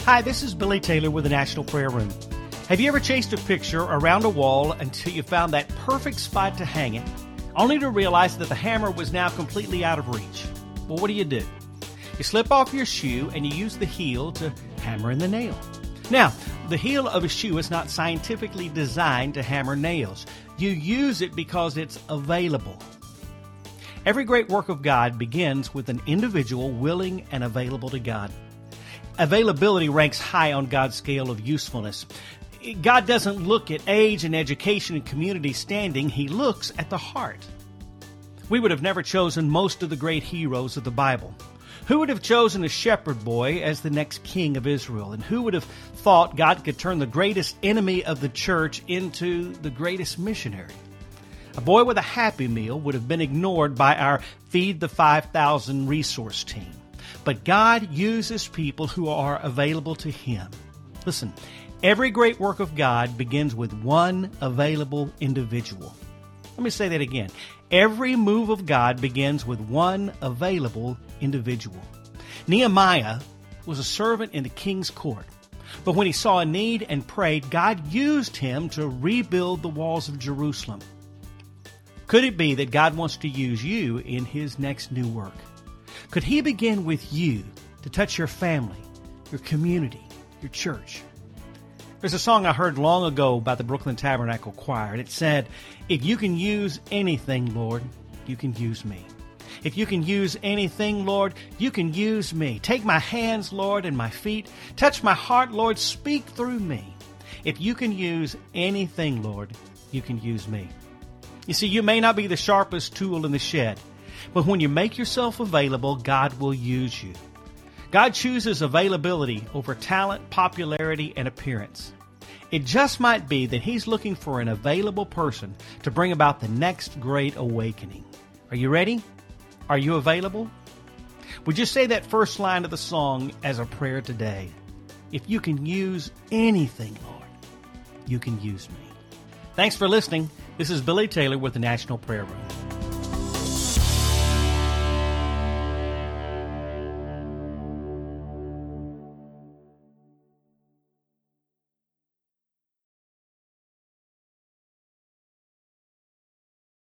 Hi, this is Billy Taylor with the National Prayer Room. Have you ever chased a picture around a wall until you found that perfect spot to hang it, only to realize that the hammer was now completely out of reach? Well, what do? You slip off your shoe and you use the heel to hammer in the nail. Now, the heel of a shoe is not scientifically designed to hammer nails. You use it because it's available. Every great work of God begins with an individual willing and available to God. Availability ranks high on God's scale of usefulness. God doesn't look at age and education and community standing. He looks at the heart. We would have never chosen most of the great heroes of the Bible. Who would have chosen a shepherd boy as the next king of Israel? And who would have thought God could turn the greatest enemy of the church into the greatest missionary? A boy with a Happy Meal would have been ignored by our Feed the 5,000 resource team. But God uses people who are available to Him. Listen, every great work of God begins with one available individual. Let me say that again. Every move of God begins with one available individual. Nehemiah was a servant in the king's court. But when he saw a need and prayed, God used him to rebuild the walls of Jerusalem. Could it be that God wants to use you in His next new work? Could He begin with you to touch your family, your community, your church? There's a song I heard long ago by the Brooklyn Tabernacle Choir, and it said, "If you can use anything, Lord, you can use me. If you can use anything, Lord, you can use me. Take my hands, Lord, and my feet. Touch my heart, Lord, speak through me. If you can use anything, Lord, you can use me." You see, you may not be the sharpest tool in the shed, but when you make yourself available, God will use you. God chooses availability over talent, popularity, and appearance. It just might be that He's looking for an available person to bring about the next great awakening. Are you ready? Are you available? Would you say that first line of the song as a prayer today? If you can use anything, Lord, you can use me. Thanks for listening. This is Billy Taylor with the National Prayer Room.